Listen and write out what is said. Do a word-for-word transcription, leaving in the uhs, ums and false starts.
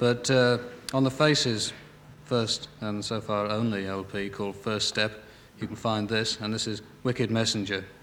But uh, on the Faces first and so far only L P called First Step, you can find this, and this is Wicked Messenger.